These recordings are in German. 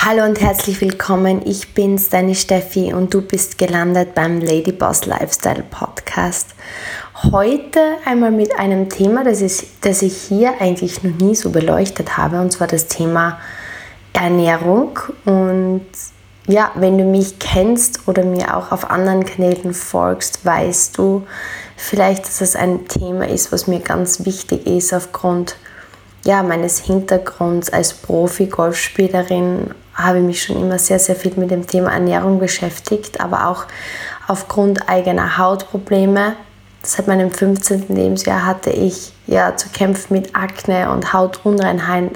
Hallo und herzlich willkommen, ich bin's, deine Steffi und du bist gelandet beim Ladyboss Lifestyle Podcast. Heute einmal mit einem Thema, das ich hier eigentlich noch nie so beleuchtet habe, und zwar das Thema Ernährung. Und ja, wenn du mich kennst oder mir auch auf anderen Kanälen folgst, weißt du vielleicht, dass es ein Thema ist, was mir ganz wichtig ist aufgrund meines Hintergrunds als Profi-Golfspielerin. Habe ich mich schon immer sehr, sehr viel mit dem Thema Ernährung beschäftigt, aber auch aufgrund eigener Hautprobleme. Seit meinem 15. Lebensjahr hatte ich zu kämpfen mit Akne und Hautunreinheiten,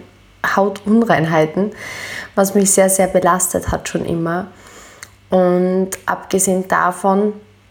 was mich sehr, sehr belastet hat schon immer. Und abgesehen davon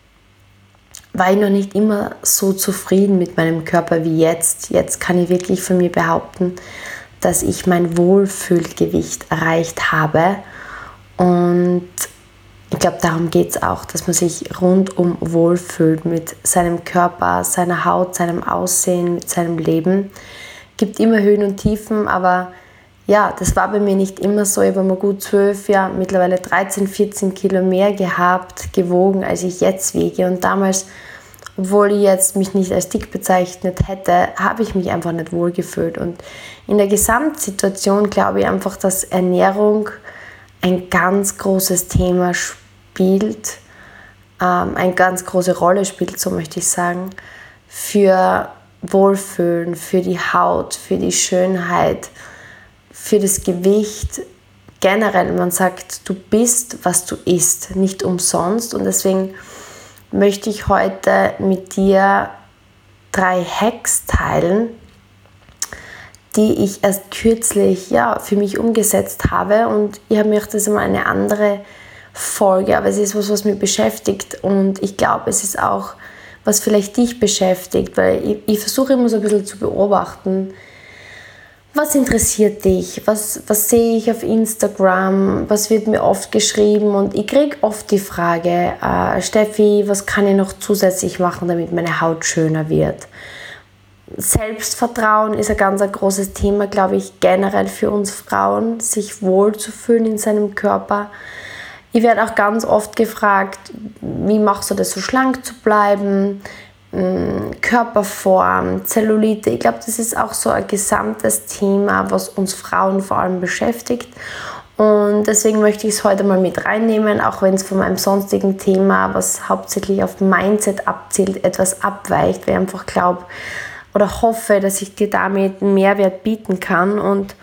war ich noch nicht immer so zufrieden mit meinem Körper wie jetzt. Jetzt kann ich wirklich von mir behaupten, dass ich mein Wohlfühlgewicht erreicht habe. Und ich glaube, darum geht es auch, dass man sich rundum wohlfühlt mit seinem Körper, seiner Haut, seinem Aussehen, mit seinem Leben. Es gibt immer Höhen und Tiefen, aber das war bei mir nicht immer so. Ich habe mal gut 12, mittlerweile 13, 14 Kilo mehr gewogen, als ich jetzt wiege. Und damals, obwohl ich jetzt mich nicht als dick bezeichnet hätte, habe ich mich einfach nicht wohl gefühlt. Und in der Gesamtsituation glaube ich einfach, dass Ernährung ein ganz großes Thema spielt, eine ganz große Rolle spielt, so möchte ich sagen, für Wohlfühlen, für die Haut, für die Schönheit, für das Gewicht. Generell, man sagt, du bist, was du isst, nicht umsonst. Und deswegen möchte ich heute mit dir 3 Hacks teilen, die ich erst kürzlich für mich umgesetzt habe. Und ich habe mir gedacht, das ist immer eine andere Folge, aber es ist was mich beschäftigt. Und ich glaube, es ist auch, was vielleicht dich beschäftigt, weil ich versuche immer so ein bisschen zu beobachten, was interessiert dich? Was sehe ich auf Instagram? Was wird mir oft geschrieben? Und ich kriege oft die Frage, Steffi, was kann ich noch zusätzlich machen, damit meine Haut schöner wird? Selbstvertrauen ist ein ganz großes Thema, glaube ich, generell für uns Frauen, sich wohlzufühlen in seinem Körper. Ich werde auch ganz oft gefragt, wie machst du das, so schlank zu bleiben? Körperform, Zellulite. Ich glaube, das ist auch so ein gesamtes Thema, was uns Frauen vor allem beschäftigt. Und deswegen möchte ich es heute mal mit reinnehmen, auch wenn es von meinem sonstigen Thema, was hauptsächlich auf Mindset abzielt, etwas abweicht, weil ich einfach glaube oder hoffe, dass ich dir damit einen Mehrwert bieten kann. Und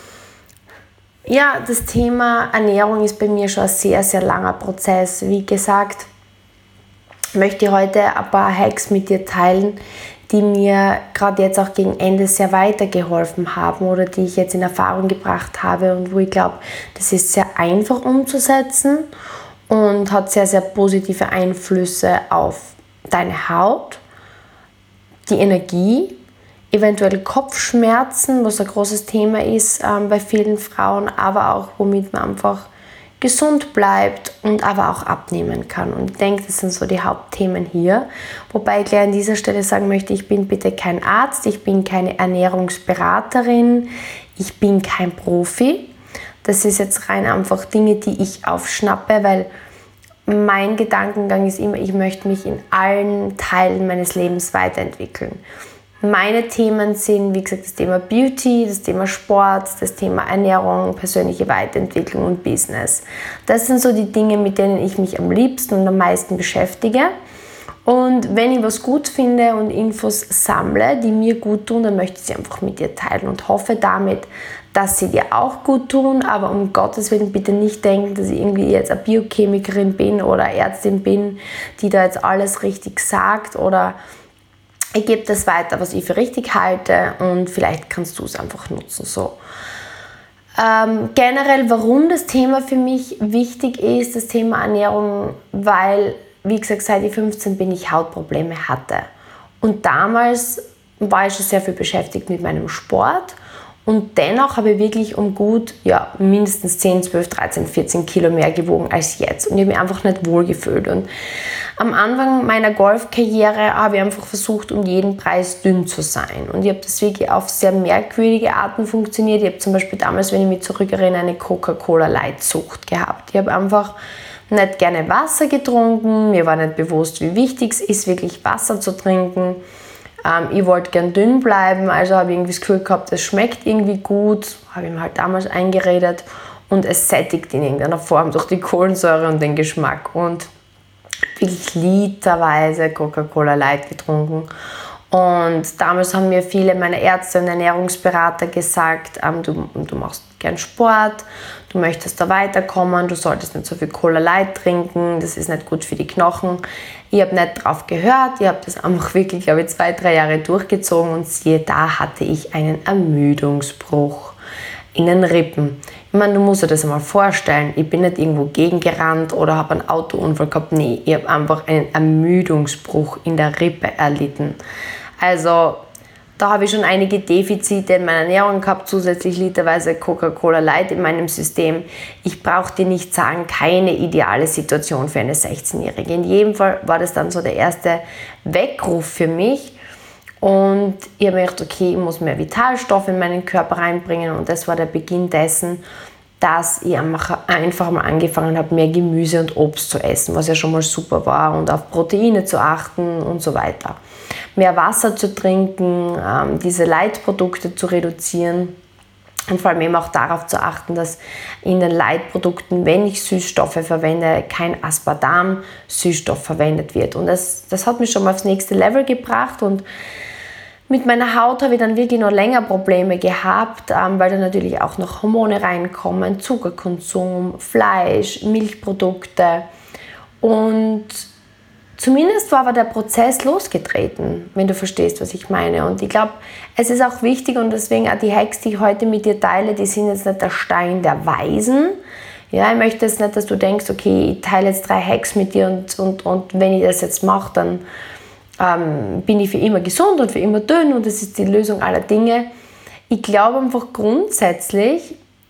das Thema Ernährung ist bei mir schon ein sehr, sehr langer Prozess. Wie gesagt, möchte ich heute ein paar Hacks mit dir teilen, die mir gerade jetzt auch gegen Ende sehr weitergeholfen haben oder die ich jetzt in Erfahrung gebracht habe und wo ich glaube, das ist sehr einfach umzusetzen und hat sehr, sehr positive Einflüsse auf deine Haut, die Energie, eventuell Kopfschmerzen, was ein großes Thema ist bei vielen Frauen, aber auch womit man einfach gesund bleibt und aber auch abnehmen kann. Und ich denke, das sind so die Hauptthemen hier. Wobei ich gleich an dieser Stelle sagen möchte, ich bin bitte kein Arzt, ich bin keine Ernährungsberaterin, ich bin kein Profi. Das ist jetzt rein einfach Dinge, die ich aufschnappe, weil mein Gedankengang ist immer, ich möchte mich in allen Teilen meines Lebens weiterentwickeln. Meine Themen sind, wie gesagt, das Thema Beauty, das Thema Sport, das Thema Ernährung, persönliche Weiterentwicklung und Business. Das sind so die Dinge, mit denen ich mich am liebsten und am meisten beschäftige. Und wenn ich was gut finde und Infos sammle, die mir gut tun, dann möchte ich sie einfach mit dir teilen und hoffe damit, dass sie dir auch gut tun. Aber um Gottes Willen bitte nicht denken, dass ich irgendwie jetzt eine Biochemikerin bin oder Ärztin bin, die da jetzt alles richtig sagt, oder ich gebe das weiter, was ich für richtig halte, und vielleicht kannst du es einfach nutzen. So. Generell, warum das Thema für mich wichtig ist, das Thema Ernährung, weil, wie gesagt, seit ich 15 bin, ich Hautprobleme hatte. Und damals war ich schon sehr viel beschäftigt mit meinem Sport. Und dennoch habe ich wirklich um gut, mindestens 10, 12, 13, 14 Kilo mehr gewogen als jetzt. Und ich habe mich einfach nicht wohl gefühlt. Und Am Anfang meiner Golfkarriere habe ich einfach versucht, um jeden Preis dünn zu sein. Und ich habe das wirklich auf sehr merkwürdige Arten funktioniert. Ich habe zum Beispiel damals, wenn ich mich zurückerinnere, eine Coca-Cola Light-Sucht gehabt. Ich habe einfach nicht gerne Wasser getrunken. Mir war nicht bewusst, wie wichtig es ist, wirklich Wasser zu trinken. Ich wollte gern dünn bleiben, also habe ich irgendwie das Gefühl gehabt, es schmeckt irgendwie gut. Habe ich mir halt damals eingeredet. Und es sättigt in irgendeiner Form durch die Kohlensäure und den Geschmack. Und wirklich literweise Coca-Cola Light getrunken. Und damals haben mir viele meiner Ärzte und Ernährungsberater gesagt, du machst gern Sport, du möchtest da weiterkommen, du solltest nicht so viel Cola Light trinken, das ist nicht gut für die Knochen. Ich habe nicht drauf gehört, ich habe das einfach wirklich, glaube ich, 2-3 Jahre durchgezogen und siehe da, hatte ich einen Ermüdungsbruch in den Rippen. Ich meine, du musst dir das einmal vorstellen, ich bin nicht irgendwo gegengerannt oder habe einen Autounfall gehabt, nee, ich habe einfach einen Ermüdungsbruch in der Rippe erlitten. Also da habe ich schon einige Defizite in meiner Ernährung gehabt, zusätzlich literweise Coca-Cola Light in meinem System. Ich brauche dir nicht sagen, keine ideale Situation für eine 16-Jährige. In jedem Fall war das dann so der erste Weckruf für mich. Und ich habe mir gedacht, okay, ich muss mehr Vitalstoffe in meinen Körper reinbringen und das war der Beginn dessen, dass ich einfach mal angefangen habe, mehr Gemüse und Obst zu essen, was ja schon mal super war und auf Proteine zu achten und so weiter. Mehr Wasser zu trinken, diese Leitprodukte zu reduzieren und vor allem eben auch darauf zu achten, dass in den Leitprodukten, wenn ich Süßstoffe verwende, kein Aspartam-Süßstoff verwendet wird. Und das hat mich schon mal aufs nächste Level gebracht und mit meiner Haut habe ich dann wirklich noch länger Probleme gehabt, weil da natürlich auch noch Hormone reinkommen, Zuckerkonsum, Fleisch, Milchprodukte und zumindest war aber der Prozess losgetreten, wenn du verstehst, was ich meine. Und ich glaube, es ist auch wichtig und deswegen auch die Hacks, die ich heute mit dir teile, die sind jetzt nicht der Stein der Weisen. Ja, ich möchte jetzt nicht, dass du denkst, okay, ich teile jetzt 3 Hacks mit dir und wenn ich das jetzt mache, dann bin ich für immer gesund und für immer dünn und das ist die Lösung aller Dinge. Ich glaube einfach grundsätzlich,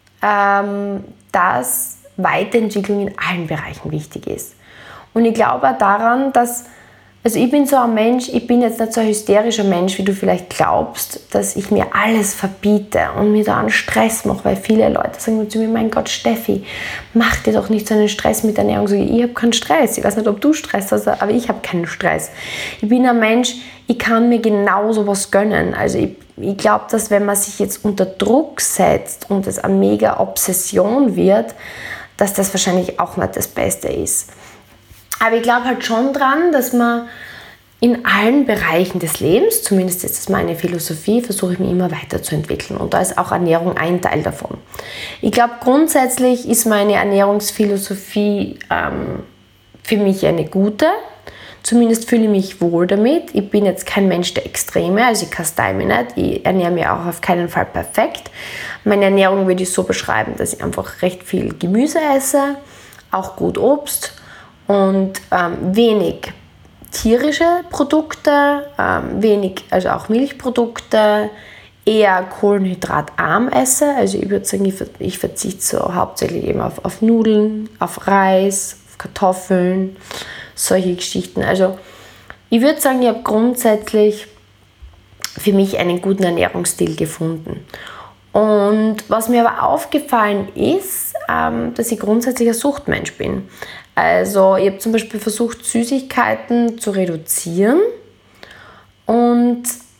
dass Weiterentwicklung in allen Bereichen wichtig ist. Und ich glaube auch daran, dass, also ich bin so ein Mensch, ich bin jetzt nicht so ein hysterischer Mensch, wie du vielleicht glaubst, dass ich mir alles verbiete und mir da einen Stress mache, weil viele Leute sagen zu mir, mein Gott, Steffi, mach dir doch nicht so einen Stress mit Ernährung. Ich habe keinen Stress, ich weiß nicht, ob du Stress hast, aber ich habe keinen Stress. Ich bin ein Mensch, ich kann mir genauso was gönnen. Also ich glaube, dass wenn man sich jetzt unter Druck setzt und es eine mega Obsession wird, dass das wahrscheinlich auch nicht das Beste ist. Aber ich glaube halt schon dran, dass man in allen Bereichen des Lebens, zumindest ist das meine Philosophie, versuche ich mich immer weiterzuentwickeln. Und da ist auch Ernährung ein Teil davon. Ich glaube, grundsätzlich ist meine Ernährungsphilosophie für mich eine gute. Zumindest fühle ich mich wohl damit. Ich bin jetzt kein Mensch der Extreme, also ich kastei mich nicht. Ich ernähre mich auch auf keinen Fall perfekt. Meine Ernährung würde ich so beschreiben, dass ich einfach recht viel Gemüse esse, auch gut Obst und wenig tierische Produkte, also auch Milchprodukte, eher kohlenhydratarm esse. Also ich würde sagen, ich verzichte so hauptsächlich eben auf Nudeln, auf Reis, auf Kartoffeln, solche Geschichten. Also ich würde sagen, ich habe grundsätzlich für mich einen guten Ernährungsstil gefunden. Und was mir aber aufgefallen ist, dass ich grundsätzlich ein Suchtmensch bin. Also ich habe zum Beispiel versucht, Süßigkeiten zu reduzieren und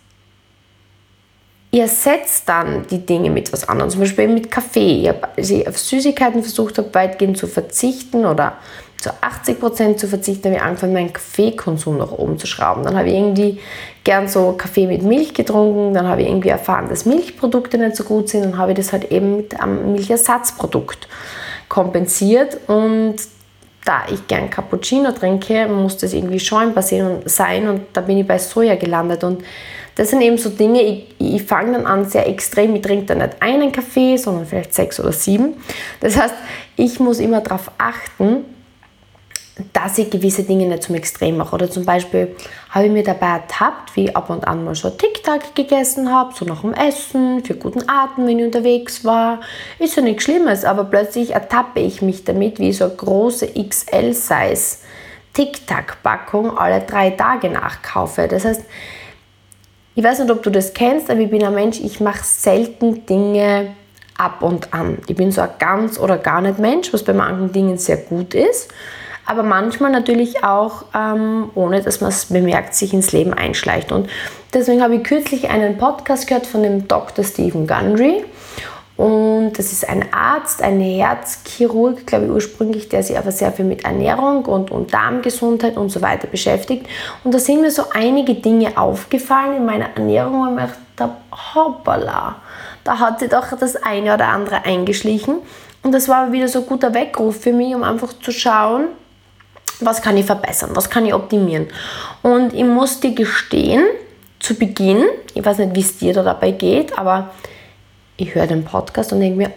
ich ersetze dann die Dinge mit was anderem, zum Beispiel mit Kaffee. Als ich auf Süßigkeiten versucht habe, weitgehend zu verzichten oder zu 80% zu verzichten, habe ich angefangen, meinen Kaffeekonsum nach oben zu schrauben. Dann habe ich irgendwie gern so Kaffee mit Milch getrunken, dann habe ich irgendwie erfahren, dass Milchprodukte nicht so gut sind und habe ich das halt eben mit einem Milchersatzprodukt kompensiert. Und da ich gern Cappuccino trinke, muss das irgendwie schäumbasiert sein und da bin ich bei Soja gelandet. Und das sind eben so Dinge, ich fange dann an sehr extrem, ich trinke dann nicht einen Kaffee, sondern vielleicht 6 oder 7. Das heißt, ich muss immer darauf achten, dass ich gewisse Dinge nicht zum Extrem mache. Oder zum Beispiel habe ich mir dabei ertappt, wie ich ab und an mal so Tic-Tac gegessen habe, so nach dem Essen, für guten Atem, wenn ich unterwegs war. Ist ja nichts Schlimmes, aber plötzlich ertappe ich mich damit, wie ich so eine große XL-Size Tic-Tac-Packung alle 3 Tage nachkaufe. Das heißt, ich weiß nicht, ob du das kennst, aber ich bin ein Mensch, ich mache selten Dinge ab und an. Ich bin so ein ganz oder gar nicht Mensch, was bei manchen Dingen sehr gut ist, aber manchmal natürlich auch, ohne dass man es bemerkt, sich ins Leben einschleicht. Und deswegen habe ich kürzlich einen Podcast gehört von dem Dr. Stephen Gundry. Und das ist ein Arzt, ein Herzchirurg, glaube ich ursprünglich, der sich aber sehr viel mit Ernährung und Darmgesundheit und so weiter beschäftigt. Und da sind mir so einige Dinge aufgefallen in meiner Ernährung, wo ich mir gedacht habe, hoppala, da hat sich doch das eine oder andere eingeschlichen. Und das war wieder so ein guter Weckruf für mich, um einfach zu schauen, was kann ich verbessern, was kann ich optimieren. Und ich muss dir gestehen, zu Beginn, ich weiß nicht, wie es dir da dabei geht, aber ich höre den Podcast und denke mir,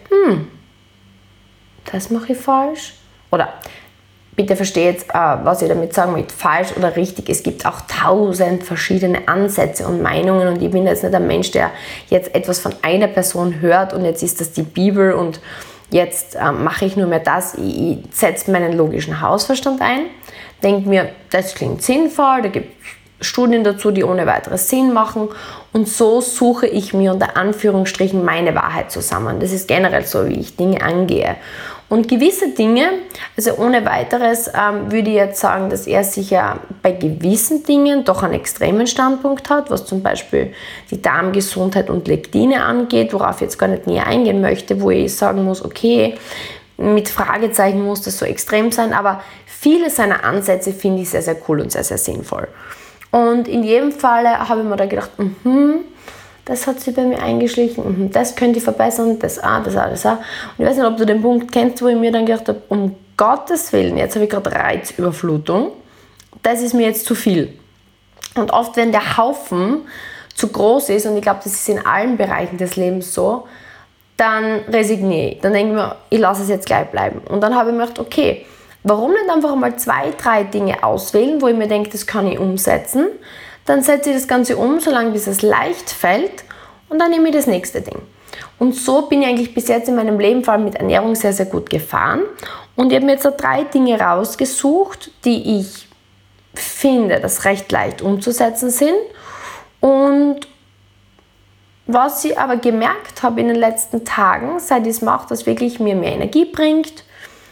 das mache ich falsch. Oder bitte verstehe jetzt, was ich damit sagen will, falsch oder richtig. Es gibt auch 1000 verschiedene Ansätze und Meinungen und ich bin jetzt nicht ein Mensch, der jetzt etwas von einer Person hört und jetzt ist das die Bibel und jetzt mache ich nur mehr das. Ich setze meinen logischen Hausverstand ein, denke mir, das klingt sinnvoll, da gibt es Studien dazu, die ohne weiteres Sinn machen und so suche ich mir unter Anführungsstrichen meine Wahrheit zusammen. Das ist generell so, wie ich Dinge angehe. Und gewisse Dinge, also ohne weiteres würde ich jetzt sagen, dass er sicher bei gewissen Dingen doch einen extremen Standpunkt hat, was zum Beispiel die Darmgesundheit und Lektine angeht, worauf ich jetzt gar nicht näher eingehen möchte, wo ich sagen muss, okay, mit Fragezeichen muss das so extrem sein, aber viele seiner Ansätze finde ich sehr, sehr cool und sehr, sehr sinnvoll. Und in jedem Falle habe ich mir da gedacht, das hat sich bei mir eingeschlichen, das könnte ich verbessern, das auch. Und ich weiß nicht, ob du den Punkt kennst, wo ich mir dann gedacht habe, um Gottes Willen, jetzt habe ich gerade Reizüberflutung, das ist mir jetzt zu viel. Und oft, wenn der Haufen zu groß ist, und ich glaube, das ist in allen Bereichen des Lebens so, dann resigniere ich. Dann denke ich mir, ich lasse es jetzt gleich bleiben. Und dann habe ich mir gedacht, okay, warum nicht einfach mal 2, 3 Dinge auswählen, wo ich mir denke, das kann ich umsetzen. Dann setze ich das Ganze um, solange bis es leicht fällt und dann nehme ich das nächste Ding. Und so bin ich eigentlich bis jetzt in meinem Leben vor allem mit Ernährung sehr, sehr gut gefahren. Und ich habe mir jetzt 3 Dinge rausgesucht, die ich finde, dass recht leicht umzusetzen sind. Und was ich aber gemerkt habe in den letzten Tagen, seit ich es mache, dass wirklich mir mehr Energie bringt,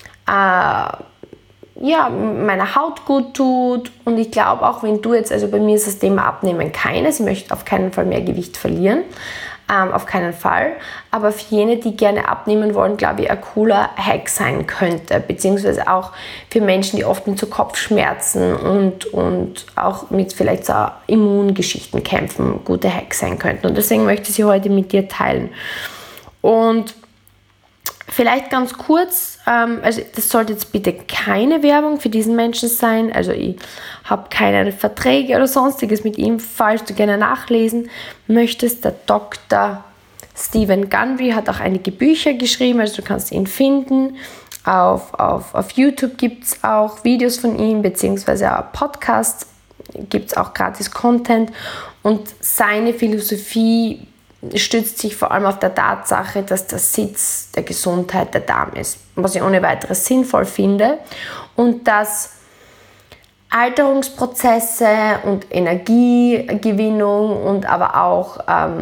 meiner Haut gut tut und ich glaube auch, wenn du jetzt, also bei mir ist das Thema Abnehmen keines, ich möchte auf keinen Fall mehr Gewicht verlieren, auf keinen Fall, aber für jene, die gerne abnehmen wollen, glaube ich, ein cooler Hack sein könnte, beziehungsweise auch für Menschen, die oft mit so Kopfschmerzen und auch mit vielleicht so Immungeschichten kämpfen, gute Hacks sein könnten und deswegen möchte ich sie heute mit dir teilen. Und vielleicht ganz kurz, also das sollte jetzt bitte keine Werbung für diesen Menschen sein, also ich habe keine Verträge oder sonstiges mit ihm, falls du gerne nachlesen möchtest. Der Dr. Stephen Gundry hat auch einige Bücher geschrieben, also du kannst ihn finden. Auf YouTube gibt es auch Videos von ihm, beziehungsweise auch Podcasts, gibt es auch gratis Content und seine Philosophie stützt sich vor allem auf der Tatsache, dass der Sitz der Gesundheit der Darm ist, was ich ohne weiteres sinnvoll finde und dass Alterungsprozesse und Energiegewinnung und aber auch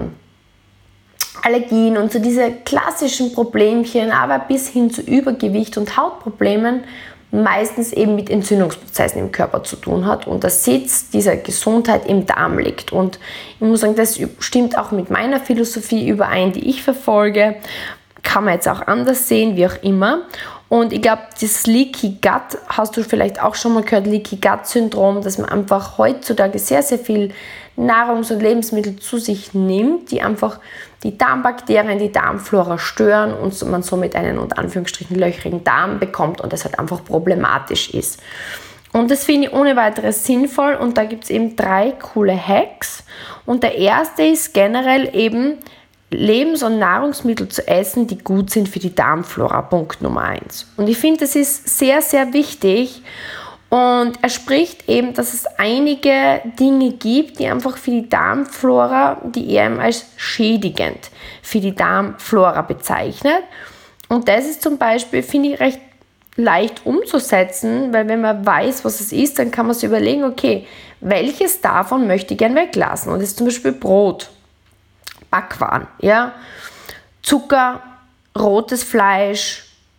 Allergien und so diese klassischen Problemchen, aber bis hin zu Übergewicht und Hautproblemen meistens eben mit Entzündungsprozessen im Körper zu tun hat und der Sitz dieser Gesundheit im Darm liegt. Und ich muss sagen, das stimmt auch mit meiner Philosophie überein, die ich verfolge. Kann man jetzt auch anders sehen, wie auch immer. Und ich glaube, das Leaky Gut, hast du vielleicht auch schon mal gehört, Leaky Gut Syndrom, dass man einfach heutzutage sehr, sehr viel Nahrungs- und Lebensmittel zu sich nimmt, die einfach die Darmbakterien, die Darmflora stören und man somit einen unter Anführungsstrichen löchrigen Darm bekommt und das halt einfach problematisch ist. Und das finde ich ohne weiteres sinnvoll und da gibt es eben 3 coole Hacks. Und der erste ist generell eben Lebens- und Nahrungsmittel zu essen, die gut sind für die Darmflora, Punkt Nummer 1. Und ich finde, das ist sehr, sehr wichtig. Und er spricht eben, dass es einige Dinge gibt, die einfach für die Darmflora, die er als schädigend für die Darmflora bezeichnet. Und das ist zum Beispiel, finde ich, recht leicht umzusetzen, weil wenn man weiß, was es ist, dann kann man sich überlegen, okay, welches davon möchte ich gern weglassen? Und das ist zum Beispiel Brot, Backwaren, ja, Zucker, rotes Fleisch,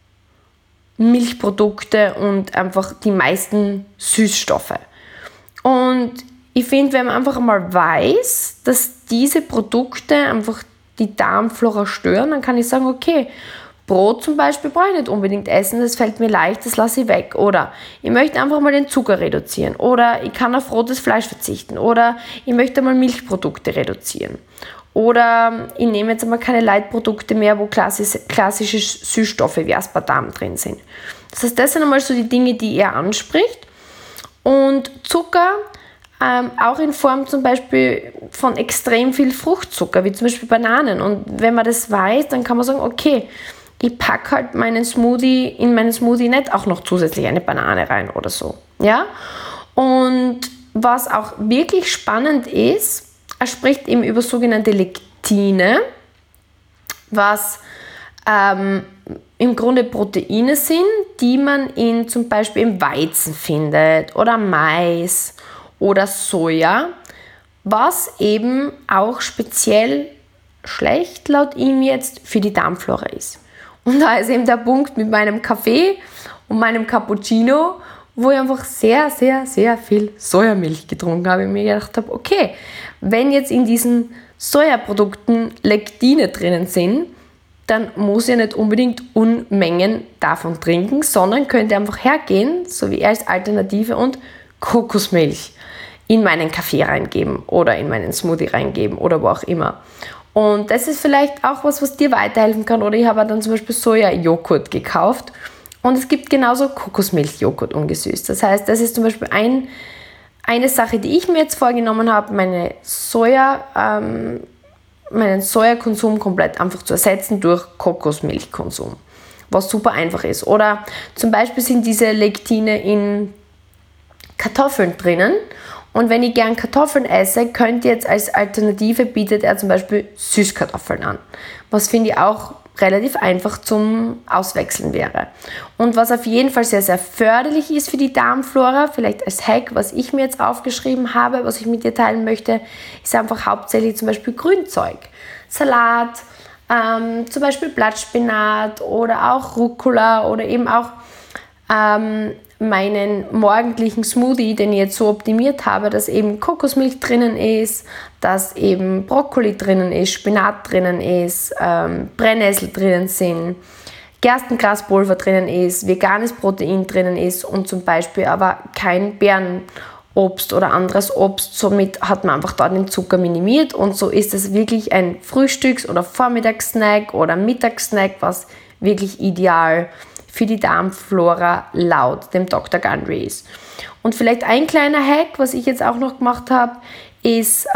Milchprodukte und einfach die meisten Süßstoffe. Und ich finde, wenn man einfach mal weiß, dass diese Produkte einfach die Darmflora stören, dann kann ich sagen, okay, Brot zum Beispiel brauche ich nicht unbedingt essen, das fällt mir leicht, das lasse ich weg. Oder ich möchte einfach mal den Zucker reduzieren. Oder ich kann auf rotes Fleisch verzichten. Oder ich möchte mal Milchprodukte reduzieren. Oder ich nehme jetzt einmal keine Leitprodukte mehr, wo klassische Süßstoffe wie Aspartam drin sind. Das heißt, das sind einmal so die Dinge, die er anspricht. Und Zucker, auch in Form zum Beispiel von extrem viel Fruchtzucker, wie zum Beispiel Bananen. Und wenn man das weiß, dann kann man sagen, okay, ich packe halt in meinen Smoothie nicht auch noch zusätzlich eine Banane rein oder so. Ja? Und was auch wirklich spannend ist, er spricht eben über sogenannte Lektine, was im Grunde Proteine sind, die man zum Beispiel im Weizen findet oder Mais oder Soja, was eben auch speziell schlecht laut ihm jetzt für die Darmflora ist. Und da ist eben der Punkt mit meinem Kaffee und meinem Cappuccino, wo ich einfach sehr, sehr, sehr viel Sojamilch getrunken habe und mir gedacht habe, okay, wenn jetzt in diesen Sojaprodukten Lektine drinnen sind, dann muss ich nicht unbedingt Unmengen davon trinken, sondern könnte einfach hergehen, so wie er als Alternative, und Kokosmilch in meinen Kaffee reingeben oder in meinen Smoothie reingeben oder wo auch immer. Und das ist vielleicht auch was dir weiterhelfen kann. Oder ich habe dann zum Beispiel Soja-Joghurt gekauft und es gibt genauso Kokosmilch-Joghurt ungesüßt. Das heißt, das ist zum Beispiel eine Sache, die ich mir jetzt vorgenommen habe, meinen Sojakonsum komplett einfach zu ersetzen durch Kokosmilchkonsum, was super einfach ist. Oder zum Beispiel sind diese Lektine in Kartoffeln drinnen. Und wenn ich gern Kartoffeln esse, könnt ihr jetzt als Alternative, bietet er zum Beispiel Süßkartoffeln an. Was finde ich auch relativ einfach zum Auswechseln wäre. Und was auf jeden Fall sehr, sehr förderlich ist für die Darmflora, vielleicht als Hack, was ich mir jetzt aufgeschrieben habe, was ich mit dir teilen möchte, ist einfach hauptsächlich zum Beispiel Grünzeug. Salat, zum Beispiel Blattspinat oder auch Rucola oder eben auch meinen morgendlichen Smoothie, den ich jetzt so optimiert habe, dass eben Kokosmilch drinnen ist, dass eben Brokkoli drinnen ist, Spinat drinnen ist, Brennnessel drinnen sind, Gerstengraspulver drinnen ist, veganes Protein drinnen ist und zum Beispiel aber kein Beerenobst oder anderes Obst. Somit hat man einfach da den Zucker minimiert und so ist es wirklich ein Frühstücks- oder Vormittagssnack oder Mittagssnack, was wirklich ideal für die Darmflora laut dem Dr. Gundry ist. Und vielleicht ein kleiner Hack, was ich jetzt auch noch gemacht habe, ist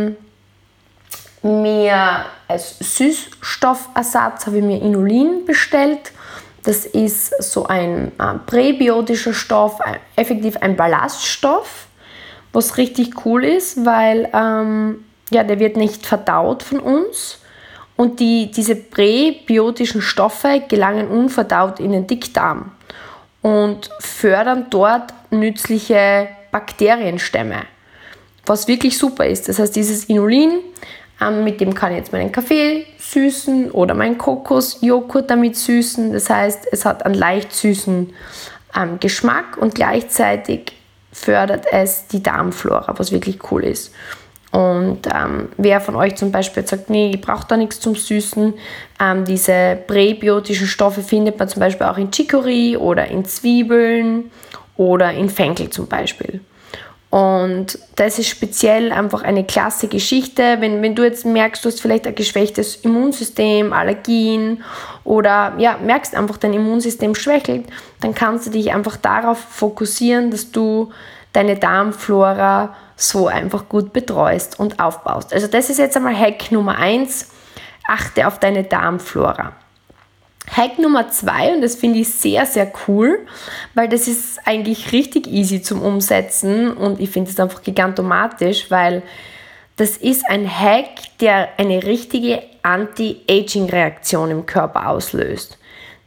mir als Süßstoffersatz habe ich mir Inulin bestellt. Das ist so ein präbiotischer Stoff, effektiv ein Ballaststoff, was richtig cool ist, weil der wird nicht verdaut von uns. Und diese präbiotischen Stoffe gelangen unverdaut in den Dickdarm und fördern dort nützliche Bakterienstämme, was wirklich super ist. Das heißt, dieses Inulin, mit dem kann ich jetzt meinen Kaffee süßen oder meinen Kokosjoghurt damit süßen. Das heißt, es hat einen leicht süßen Geschmack und gleichzeitig fördert es die Darmflora, was wirklich cool ist. Und wer von euch zum Beispiel sagt, nee, ich brauche da nichts zum Süßen, diese präbiotischen Stoffe findet man zum Beispiel auch in Chicorée oder in Zwiebeln oder in Fenchel zum Beispiel. Und das ist speziell einfach eine klasse Geschichte. Wenn du jetzt merkst, du hast vielleicht ein geschwächtes Immunsystem, Allergien oder merkst einfach, dein Immunsystem schwächelt, dann kannst du dich einfach darauf fokussieren, dass du deine Darmflora so einfach gut betreust und aufbaust. Also das ist jetzt einmal Hack Nummer 1, achte auf deine Darmflora. Hack Nummer 2, und das finde ich sehr, sehr cool, weil das ist eigentlich richtig easy zum Umsetzen und ich finde es einfach gigantomatisch, weil das ist ein Hack, der eine richtige Anti-Aging-Reaktion im Körper auslöst.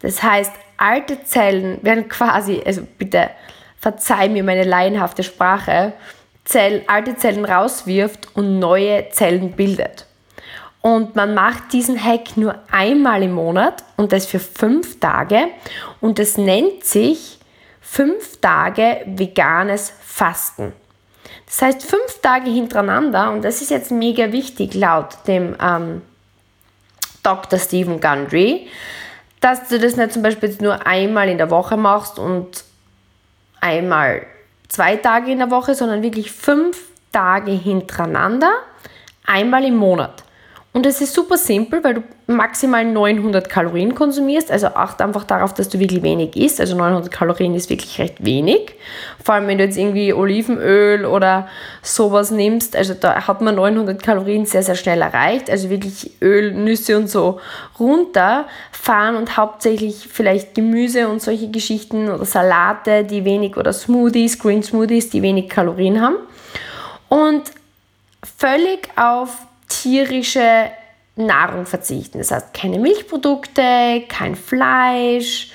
Das heißt, alte Zellen werden quasi, also bitte verzeih mir meine laienhafte Sprache, alte Zellen rauswirft und neue Zellen bildet. Und man macht diesen Hack nur einmal im Monat und das für 5 Tage und das nennt sich 5 Tage veganes Fasten. Das heißt 5 Tage hintereinander, und das ist jetzt mega wichtig laut dem Dr. Stephen Gundry, dass du das nicht zum Beispiel jetzt nur einmal in der Woche machst und einmal 2 Tage in der Woche, sondern wirklich 5 Tage hintereinander, einmal im Monat. Und das ist super simpel, weil du maximal 900 Kalorien konsumierst. Also achte einfach darauf, dass du wirklich wenig isst. Also 900 Kalorien ist wirklich recht wenig. Vor allem, wenn du jetzt irgendwie Olivenöl oder sowas nimmst. Also da hat man 900 Kalorien sehr, sehr schnell erreicht. Also wirklich Öl, Nüsse und so runterfahren und hauptsächlich vielleicht Gemüse und solche Geschichten oder Salate, die wenig, oder Smoothies, Green Smoothies, die wenig Kalorien haben. Und völlig auf tierische Nahrung verzichten. Das heißt, keine Milchprodukte, kein Fleisch,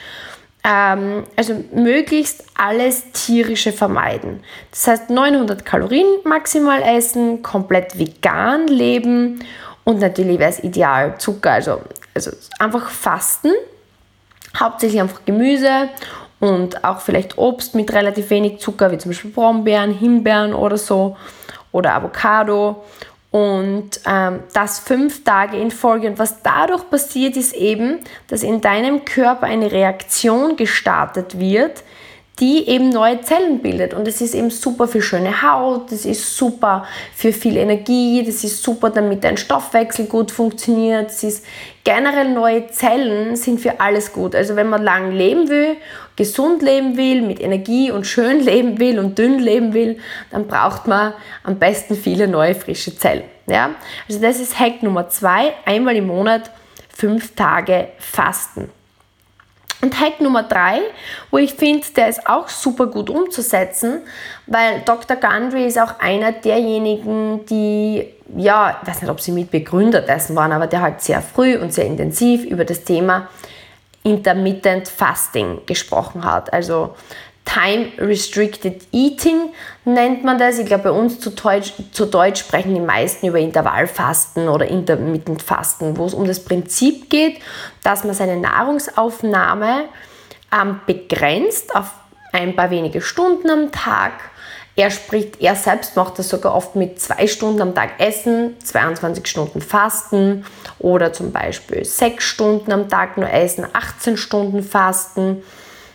also möglichst alles Tierische vermeiden. Das heißt, 900 Kalorien maximal essen, komplett vegan leben und natürlich wäre es ideal Zucker, also einfach fasten, hauptsächlich einfach Gemüse und auch vielleicht Obst mit relativ wenig Zucker, wie zum Beispiel Brombeeren, Himbeeren oder so oder Avocado. Und das 5 Tage in Folge. Und was dadurch passiert, ist eben, dass in deinem Körper eine Reaktion gestartet wird, die eben neue Zellen bildet. Und das ist eben super für schöne Haut, das ist super für viel Energie, das ist super, damit dein Stoffwechsel gut funktioniert. Das ist generell, neue Zellen sind für alles gut. Also wenn man lang leben will, gesund leben will, mit Energie und schön leben will und dünn leben will, dann braucht man am besten viele neue, frische Zellen. Ja? Also das ist Hack Nummer 2, einmal im Monat 5 Tage fasten. Und Hack Nummer 3, wo ich finde, der ist auch super gut umzusetzen, weil Dr. Gundry ist auch einer derjenigen, die, ja, ich weiß nicht, ob sie Mitbegründer dessen waren, aber der halt sehr früh und sehr intensiv über das Thema Intermittent Fasting gesprochen hat. Also Time Restricted Eating nennt man das. Ich glaube, bei uns zu Deutsch sprechen die meisten über Intervallfasten oder Intermittent Fasten, wo es um das Prinzip geht, dass man seine Nahrungsaufnahme begrenzt auf ein paar wenige Stunden am Tag. Er selbst macht das sogar oft mit 2 Stunden am Tag Essen, 22 Stunden Fasten oder zum Beispiel 6 Stunden am Tag nur Essen, 18 Stunden Fasten.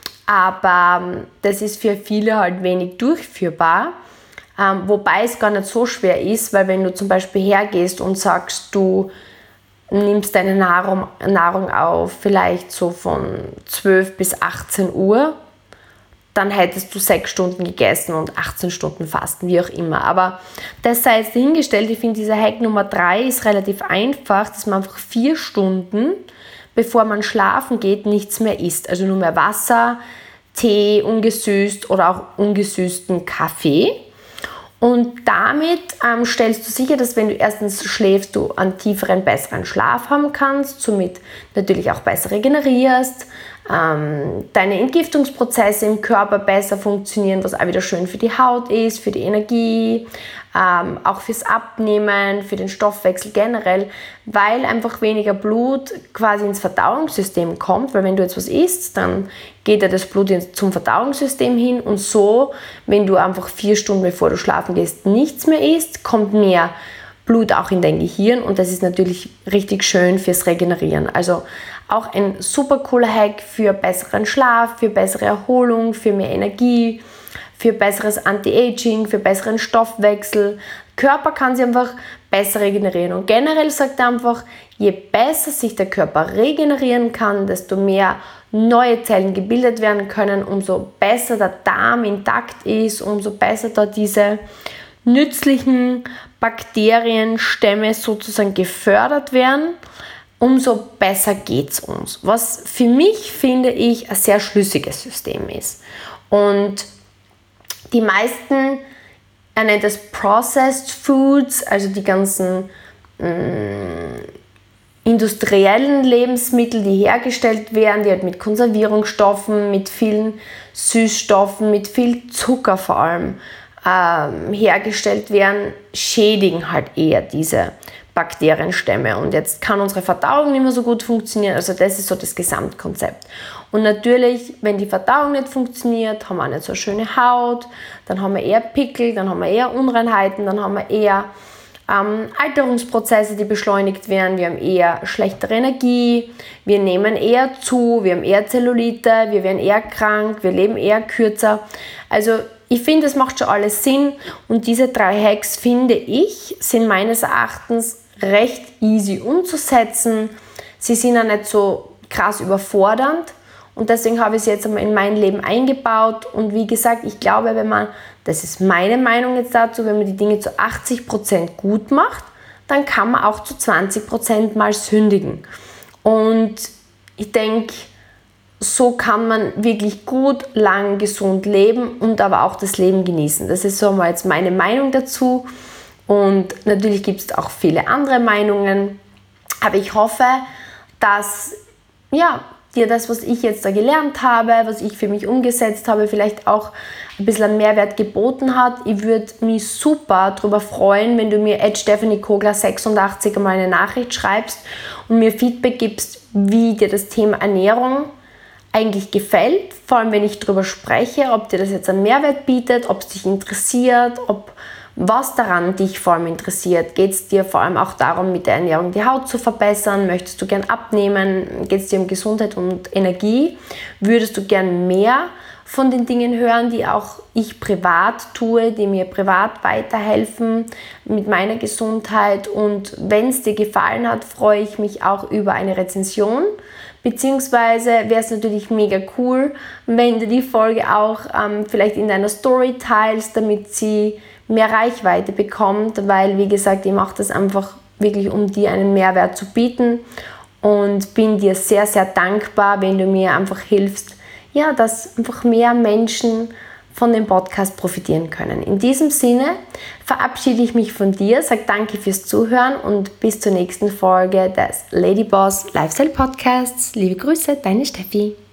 Aber das ist für viele halt wenig durchführbar, wobei es gar nicht so schwer ist, weil wenn du zum Beispiel hergehst und sagst, du nimmst deine Nahrung auf vielleicht so von 12 bis 18 Uhr, dann hättest du 6 Stunden gegessen und 18 Stunden Fasten, wie auch immer. Aber das sei jetzt dahingestellt, ich finde, dieser Hack Nummer 3 ist relativ einfach, dass man einfach 4 Stunden, bevor man schlafen geht, nichts mehr isst. Also nur mehr Wasser, Tee, ungesüßt oder auch ungesüßten Kaffee. Und damit stellst du sicher, dass wenn du erstens schläfst, du einen tieferen, besseren Schlaf haben kannst, somit natürlich auch besser regenerierst, deine Entgiftungsprozesse im Körper besser funktionieren, was auch wieder schön für die Haut ist, für die Energie, auch fürs Abnehmen, für den Stoffwechsel generell, weil einfach weniger Blut quasi ins Verdauungssystem kommt, weil wenn du jetzt was isst, dann geht ja das Blut zum Verdauungssystem hin und so, wenn du einfach 4 Stunden bevor du schlafen gehst nichts mehr isst, kommt mehr Blut auch in dein Gehirn und das ist natürlich richtig schön fürs Regenerieren. Also auch ein super cooler Hack für besseren Schlaf, für bessere Erholung, für mehr Energie, für besseres Anti-Aging, für besseren Stoffwechsel. Körper kann sich einfach besser regenerieren und generell sagt er einfach, je besser sich der Körper regenerieren kann, desto mehr neue Zellen gebildet werden können, umso besser der Darm intakt ist, umso besser da diese nützlichen Bakterienstämme sozusagen gefördert werden, umso besser geht es uns. Was für mich, finde ich, ein sehr schlüssiges System ist. Und die meisten, er nennt es Processed Foods, also die ganzen industriellen Lebensmittel, die hergestellt werden, die halt mit Konservierungsstoffen, mit vielen Süßstoffen, mit viel Zucker vor allem hergestellt werden, schädigen halt eher diese Bakterienstämme. Und jetzt kann unsere Verdauung nicht mehr so gut funktionieren. Also das ist so das Gesamtkonzept. Und natürlich, wenn die Verdauung nicht funktioniert, haben wir auch nicht so eine schöne Haut, dann haben wir eher Pickel, dann haben wir eher Unreinheiten, dann haben wir eher Alterungsprozesse, die beschleunigt werden, wir haben eher schlechtere Energie, wir nehmen eher zu, wir haben eher Zellulite, wir werden eher krank, wir leben eher kürzer. Also ich finde, es macht schon alles Sinn und diese 3 Hacks, finde ich, sind meines Erachtens recht easy umzusetzen. Sie sind auch nicht so krass überfordernd und deswegen habe ich sie jetzt einmal in mein Leben eingebaut und wie gesagt, ich glaube, wenn man, das ist meine Meinung jetzt dazu, wenn man die Dinge zu 80% gut macht, dann kann man auch zu 20% mal sündigen. Und ich denke, so kann man wirklich gut, lang, gesund leben und aber auch das Leben genießen. Das ist so mal jetzt meine Meinung dazu. Und natürlich gibt es auch viele andere Meinungen. Aber ich hoffe, dass dir das, was ich jetzt da gelernt habe, was ich für mich umgesetzt habe, vielleicht auch ein bisschen an Mehrwert geboten hat. Ich würde mich super darüber freuen, wenn du mir @stephaniekogler86 mal eine Nachricht schreibst und mir Feedback gibst, wie dir das Thema Ernährung eigentlich gefällt, vor allem wenn ich darüber spreche, ob dir das jetzt einen Mehrwert bietet, ob es dich interessiert, was daran dich vor allem interessiert. Geht es dir vor allem auch darum, mit der Ernährung die Haut zu verbessern? Möchtest du gern abnehmen? Geht es dir um Gesundheit und Energie? Würdest du gern mehr von den Dingen hören, die auch ich privat tue, die mir privat weiterhelfen mit meiner Gesundheit? Und wenn es dir gefallen hat, freue ich mich auch über eine Rezension. Beziehungsweise wäre es natürlich mega cool, wenn du die Folge auch vielleicht in deiner Story teilst, damit sie mehr Reichweite bekommt, weil, wie gesagt, ich mache das einfach wirklich, um dir einen Mehrwert zu bieten und bin dir sehr, sehr dankbar, wenn du mir einfach hilfst, dass einfach mehr Menschen von dem Podcast profitieren können. In diesem Sinne verabschiede ich mich von dir, sage danke fürs Zuhören und bis zur nächsten Folge des Ladyboss Lifestyle Podcasts. Liebe Grüße, deine Steffi.